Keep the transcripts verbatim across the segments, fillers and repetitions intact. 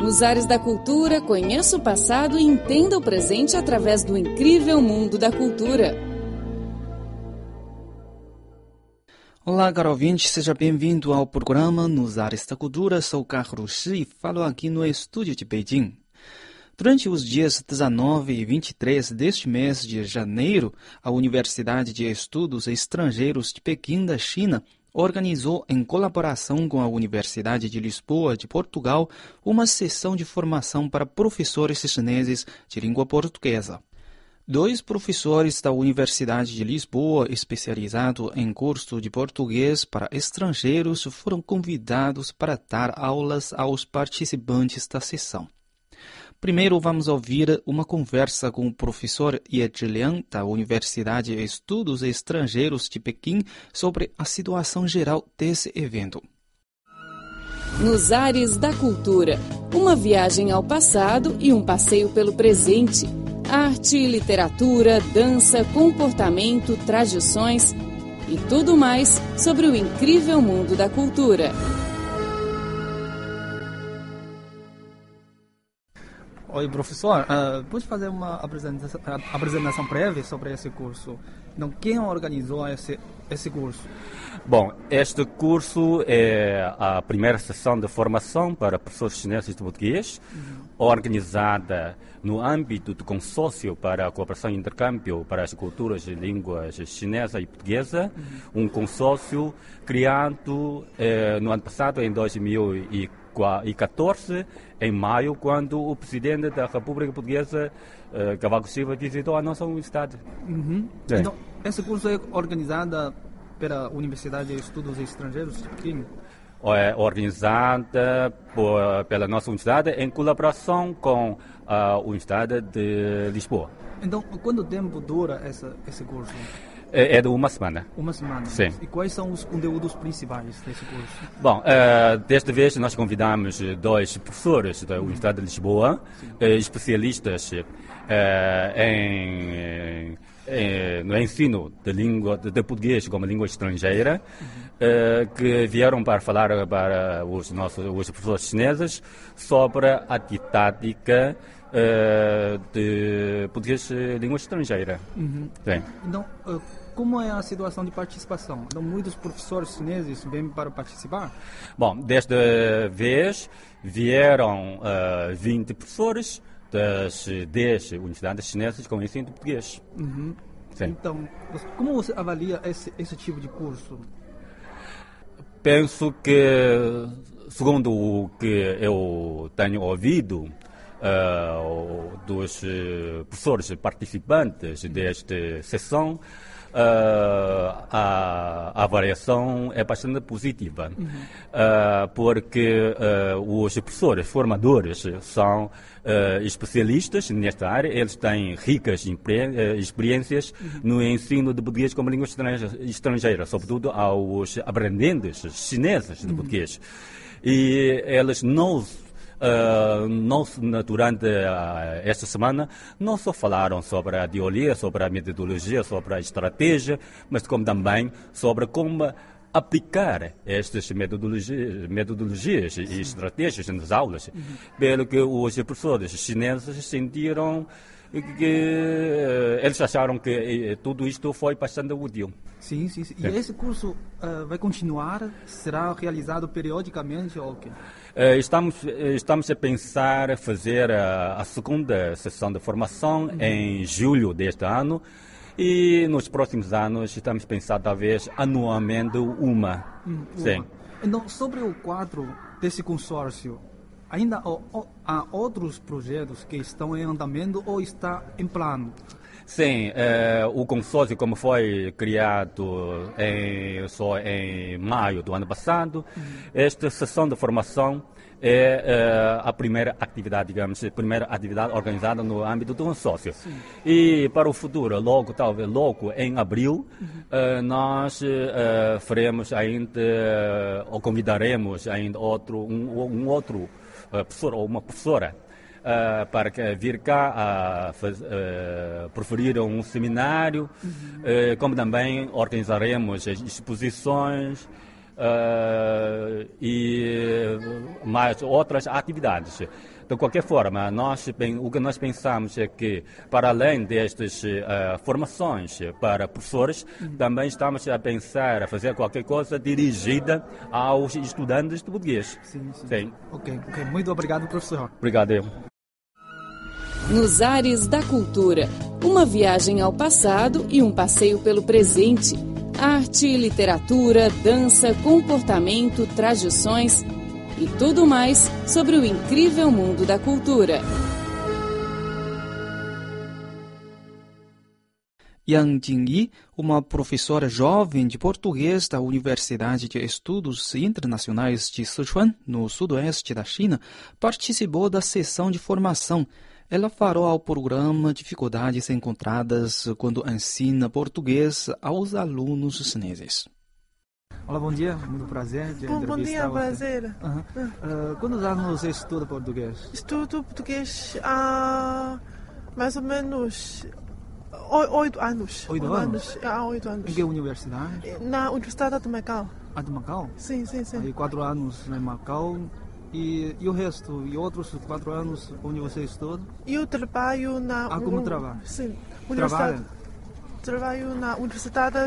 Nos Ares da Cultura, conheça o passado e entenda o presente através do incrível mundo da cultura. Olá, caro ouvinte, seja bem-vindo ao programa Nos Ares da Cultura. Sou Carlos Shi e falo aqui no estúdio de Beijing. Durante os dias dezenove e vinte e três deste mês de janeiro, a Universidade de Estudos Estrangeiros de Pequim, da China, organizou, em colaboração com a Universidade de Lisboa, de Portugal, uma sessão de formação para professores chineses de língua portuguesa. Dois professores da Universidade de Lisboa, especializados em curso de português para estrangeiros, foram convidados para dar aulas aos participantes da sessão. Primeiro, vamos ouvir uma conversa com o professor Ye Zhiliang, da Universidade de Estudos Estrangeiros de Pequim, sobre a situação geral desse evento. Nos Ares da Cultura, uma viagem ao passado e um passeio pelo presente. Arte, literatura, dança, comportamento, tradições e tudo mais sobre o incrível mundo da cultura. Oi, professor. Uh, pode fazer uma apresentação, apresentação breve sobre esse curso? Então, quem organizou esse, esse curso? Bom, este curso é a primeira sessão de formação para professores chineses de português, uhum. organizada no âmbito do consórcio para a cooperação e intercâmbio para as culturas e línguas chinesa e portuguesa, uhum. um consórcio criado eh, no ano passado, em dois mil e quatorze, em maio, quando o presidente da República Portuguesa, eh, Cavaco Silva, visitou a nossa universidade. Uhum. Então, esse curso é organizado pela Universidade de Estudos Estrangeiros de Pequim? É organizada por, pela nossa universidade em colaboração com a Universidade de Lisboa. Então, quanto tempo dura essa, esse curso? É, é de uma semana. Uma semana? Sim. E quais são os conteúdos principais desse curso? Bom, uh, desta vez nós convidamos dois professores da Universidade de Lisboa, uh, especialistas uh, em, em, no ensino de, língua, de, de português como língua estrangeira, uhum. uh, que vieram para falar para os nossos os professores chineses sobre a didática Uh, de português língua estrangeira. Uhum. Então, uh, como é a situação de participação? Então, muitos professores chineses vêm para participar? Bom, desta vez vieram uh, vinte professores das dez universidades chinesas com ensino de português. Uhum. Então, como você avalia esse, esse tipo de curso? Penso que, segundo o que eu tenho ouvido, Uh, dos uh, professores participantes desta sessão, uh, a, a avaliação é bastante positiva, uhum. uh, porque uh, os professores formadores são uh, especialistas nesta área, eles têm ricas experiências uhum. no ensino de português como língua estrangeira, estrangeira sobretudo aos aprendentes chineses de português. Uhum. E eles não Uh, não, durante uh, esta semana, não só falaram sobre a teoria, sobre a metodologia, sobre a estratégia, mas como também sobre como aplicar estas metodologias, metodologias Sim. e estratégias nas aulas, uhum. pelo que os professores chineses sentiram que eles acharam que tudo isto foi bastante útil. Sim, sim, sim. E esse curso uh, vai continuar? Será realizado periodicamente ou o quê? Uh, estamos, estamos a pensar fazer a, a segunda sessão de formação uhum. em julho deste ano e nos próximos anos estamos a pensar talvez anualmente uma. Uhum, sim. Uma. Então, sobre o quadro desse consórcio, ainda há outros projetos que estão em andamento ou está em plano? Sim, eh, o consórcio, como foi criado em, só em maio do ano passado, uhum. esta sessão de formação é eh, a primeira atividade, digamos, a primeira atividade organizada no âmbito do consórcio. Sim. E para o futuro, logo, talvez logo em abril, uhum. eh, nós eh, faremos ainda, ou convidaremos ainda outro, um, um outro uh, professor ou uma professora Uh, para que, vir cá a faz, uh, proferir um seminário, uhum. uh, como também organizaremos exposições uh, e mais outras atividades. De qualquer forma, nós, o que nós pensamos é que, para além destas uh, formações para professores, uhum. também estamos a pensar a fazer qualquer coisa dirigida aos estudantes de português. Sim, sim. Sim. Ok, ok. Muito obrigado, professor. Obrigado. Nos Ares da Cultura, uma viagem ao passado e um passeio pelo presente. Arte, literatura, dança, comportamento, tradições e tudo mais sobre o incrível mundo da cultura. Yang Jingyi, uma professora jovem de português da Universidade de Estudos Internacionais de Sichuan, no sudoeste da China, participou da sessão de formação. Ela falou ao programa dificuldades encontradas quando ensina português aos alunos chineses. Olá, bom dia, muito prazer de Bom, bom dia, você. prazer. Uhum. Uh, quantos anos você estuda português? Estudo português há mais ou menos oito anos. Oito anos? anos? Há oito anos. Em que universidade? Na Universidade de Macau. Ah, de Macau? Sim, sim, sim. Aí quatro anos em Macau. E, e o resto? E outros quatro anos onde você estuda? Eu trabalho na... Ah, como trabalho? Sim. Trabalha? Trabalho na Universidade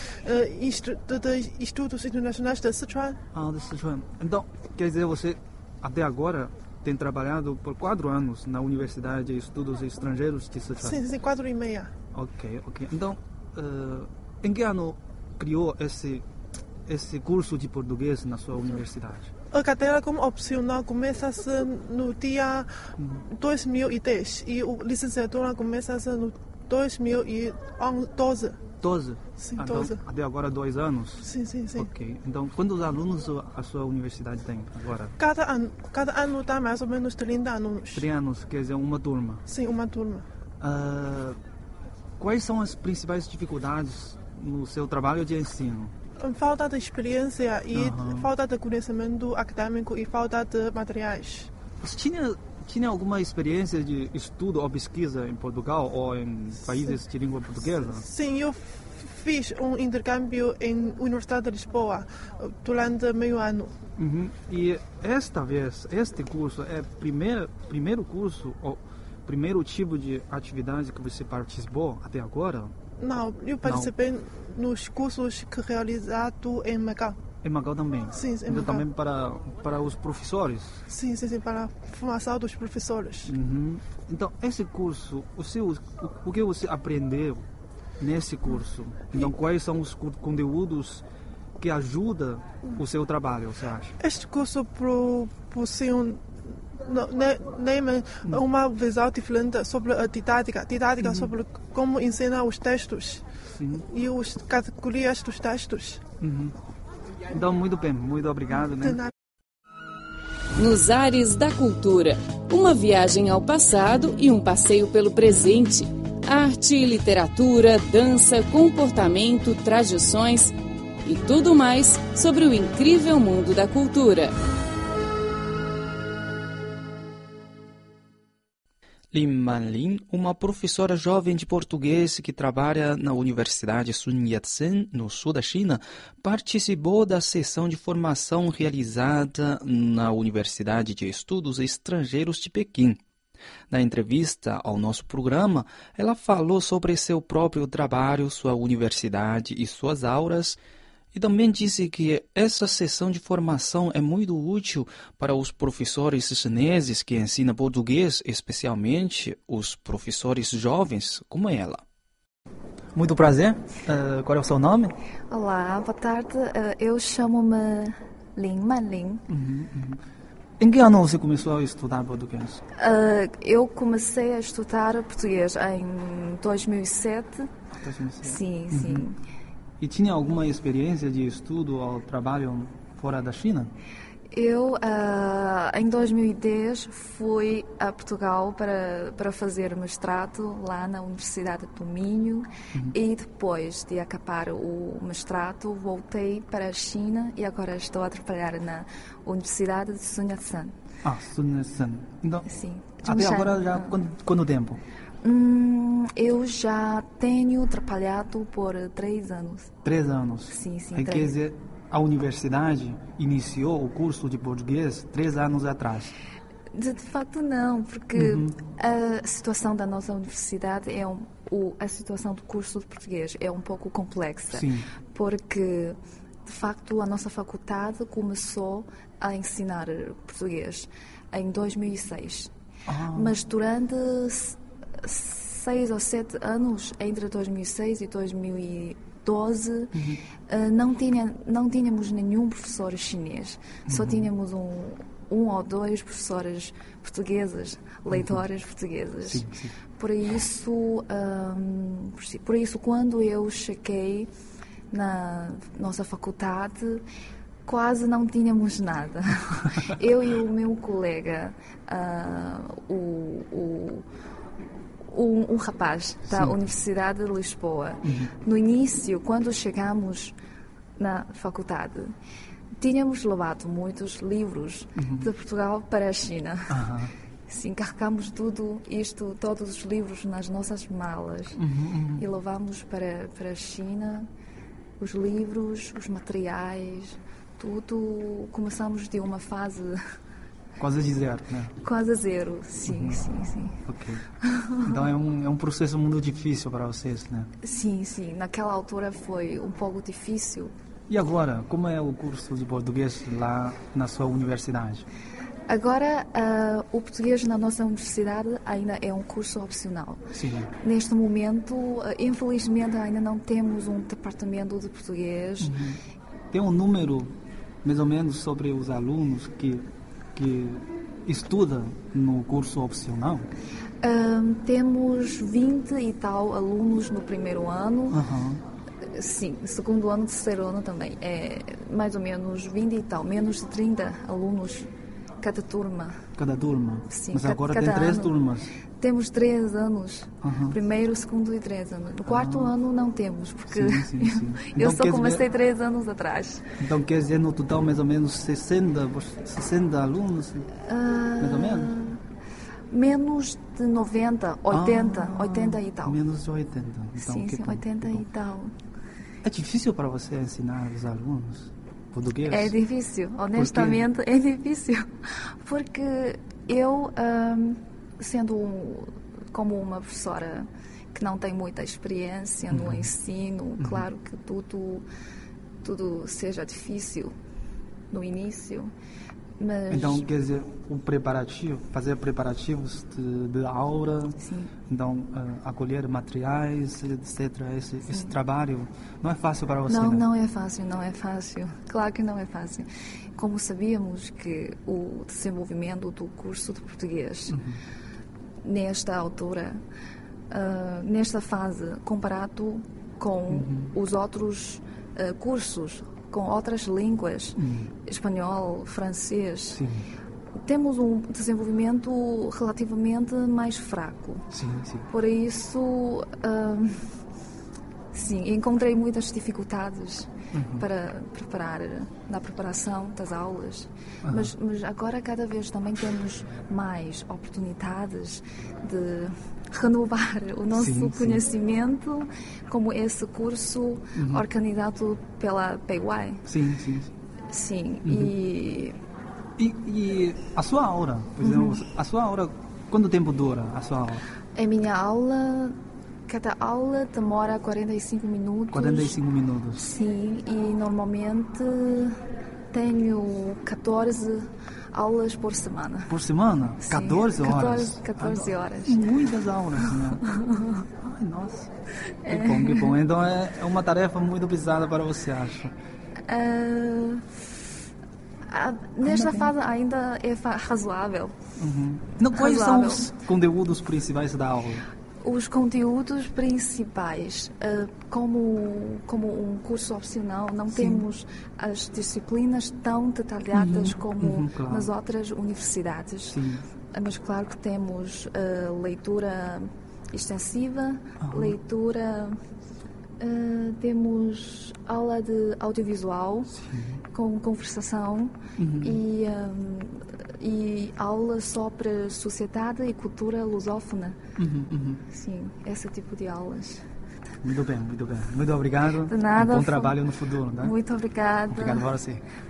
uh, de Estudos Internacionais de Sichuan. Ah, de Sichuan. Então, quer dizer, você até agora tem trabalhado por quatro anos na Universidade de Estudos Estrangeiros de Sichuan? Sim, sim, quatro e meia. Ok, ok. Então, uh, em que ano criou esse, esse curso de português na sua universidade? A cadeira como opcional começa-se no dia dois mil e dez e a licenciatura começa-se no dois mil e doze. doze? Sim, ah, doze. Então, até agora dois anos? Sim, sim, sim. Ok. Então, quantos alunos a sua universidade tem agora? Cada ano, cada ano dá mais ou menos trinta alunos. trinta anos, quer dizer, uma turma? Sim, uma turma. Uh, quais são as principais dificuldades no seu trabalho de ensino? Falta de experiência e uhum. falta de conhecimento acadêmico e falta de materiais. Você tinha, tinha alguma experiência de estudo ou pesquisa em Portugal ou em países Sim. de língua portuguesa? Sim, eu fiz um intercâmbio em Universidade de Lisboa durante meio ano. Uhum. E esta vez, este curso é o primeiro, primeiro curso ou primeiro tipo de atividade que você participou até agora? Não, eu participei Não. nos cursos que realizado em Macau. Em Macau também? Sim, sim. Então também para, para os professores? Sim, sim, sim, para a formação dos professores. Uhum. Então, esse curso, o, seu, o, o que você aprendeu nesse curso? Então, quais são os conteúdos que ajudam o seu trabalho, você acha? Este curso possui nem uma visão diferente sobre a didática, didática uhum. sobre como ensinar os textos Sim. e as categorias dos textos. Uhum. Então, muito bem, muito obrigado. Né? Nos Ares da Cultura, uma viagem ao passado e um passeio pelo presente. Arte, literatura, dança, comportamento, tradições e tudo mais sobre o incrível mundo da cultura. Lin Manlin, uma professora jovem de português que trabalha na Universidade Sun Yat-sen, no sul da China, participou da sessão de formação realizada na Universidade de Estudos Estrangeiros de Pequim. Na entrevista ao nosso programa, ela falou sobre seu próprio trabalho, sua universidade e suas aulas, e também disse que essa sessão de formação é muito útil para os professores chineses que ensinam português, especialmente os professores jovens como ela. Muito prazer. Uh, qual é o seu nome? Olá, boa tarde. Uh, eu chamo-me Lin Manlin. Uhum, uhum. Em que ano você começou a estudar português? Uh, eu comecei a estudar português em dois mil e sete. dois mil e sete. Sim, uhum. sim. E tinha alguma experiência de estudo ou trabalho fora da China? Eu, uh, em dois mil e dez, fui a Portugal para, para fazer mestrado lá na Universidade do Minho uhum. e depois de acabar o mestrado voltei para a China e agora estou a trabalhar na Universidade de Sun Yat-sen. Ah, Sun Yat-sen. Então, Sim. até agora já quanto, quanto tempo? Hum, eu já tenho trabalhado por três anos. Três anos? Sim, sim. Aí, três. Quer dizer, a universidade iniciou o curso de português três anos atrás? De, de facto não, porque Uhum. a situação da nossa universidade é um, o, a situação do curso de português é um pouco complexa. Sim. Porque de facto a nossa faculdade começou a ensinar português em dois mil e seis. Ah. Mas durante s- seis ou sete anos, entre dois mil e seis e dois mil e doze, Uhum. eh, não, tinha, não tínhamos nenhum professor chinês. Só Uhum. tínhamos um, um ou dois professores portugueses, leitoras portuguesas. Sim, sim. Por isso, ahm, por si- por isso, quando eu cheguei na nossa faculdade, quase não tínhamos nada. Eu e o meu colega, ah, o, o, um, um rapaz da Sim. Universidade de Lisboa, no início, quando chegamos na faculdade, tínhamos levado muitos livros de Portugal para a China. Aham. Sim, carregamos tudo isto, todos os livros nas nossas malas e levamos para, para a China os livros, os materiais, tudo. Começamos de uma fase Quase de zero, né? quase a zero. Sim, sim, sim. Ok. Então é um, é um processo muito difícil para vocês, né? Sim, sim. Naquela altura foi um pouco difícil. E agora, como é o curso de português lá na sua universidade? Agora, ah, o português na nossa universidade ainda é um curso opcional. Sim. Neste momento, ah, infelizmente, ainda não temos um departamento de português. Tem um número, mais ou menos, sobre os alunos que, que estudam no curso opcional? Ah, temos vinte e tal alunos no primeiro ano. Aham. Sim, segundo ano, terceiro ano também. É mais ou menos vinte e tal, menos de trinta alunos cada turma. Cada turma? Sim, Mas ca- agora cada tem três ano. turmas. Temos três anos. Aham. Primeiro, segundo e três anos. No quarto ano não temos, porque Sim, sim, sim. eu Então, só quer comecei dizer- três anos atrás. Então quer dizer, no total, mais ou menos sessenta, sessenta alunos? Ah, Mais ou menos? Menos de noventa, oitenta, Ah, oitenta e tal. Menos de oitenta. Então, sim, que sim, bom, oitenta que e bom. tal. É difícil para você ensinar os alunos português? É difícil, honestamente é difícil. Porque eu, ahm, sendo um- como uma professora que não tem muita experiência no ensino, claro que tudo, tudo seja difícil no início, mas Então, quer dizer, o preparativo, fazer preparativos de, de aula, sim, então, ah, acolher materiais, etcétera. Esse, esse trabalho não é fácil para você, não, né? não é fácil, não é fácil. Claro que não é fácil. Como sabíamos que o desenvolvimento do curso de português nesta altura, ah, nesta fase, comparado com os outros ah, cursos, com outras línguas, espanhol, francês, Sim, temos um desenvolvimento relativamente mais fraco. sim, sim. Por isso, ah, sim, encontrei muitas dificuldades para preparar, na preparação das aulas. Mas, mas agora cada vez também temos mais oportunidades de renovar o nosso Sim, sim. conhecimento, como esse curso organizado pela P Y. Sim, sim. sim. Sim, e E, e a sua aula, por exemplo, a sua aula, quanto tempo dura a sua aula? a minha aula, cada aula demora quarenta e cinco minutos. quarenta e cinco minutos. Sim, e normalmente tenho catorze aulas por semana. Por semana? Sim, catorze horas? catorze, catorze horas. Muitas aulas, né? Ai, nossa. Que bom, que bom. Então é é uma tarefa muito pesada para você, acho. Ah, ah, nesta fase ainda é fa- razoável. Não, quais são Razoável. os conteúdos principais da aula? Os conteúdos principais, ah, como, como um curso opcional, não temos as disciplinas tão detalhadas como uhum, claro. nas outras universidades. Sim. Ah, Mas claro que temos ah, leitura extensiva, leitura, ah, temos aula de audiovisual com conversação e, ah, e aula sobre sociedade e cultura lusófona. Uhum, uhum. Sim, esse tipo de aulas. Muito bem, muito bem. Muito obrigado. De nada. Um bom foi... trabalho no futuro, né? Muito obrigada. Obrigado a você.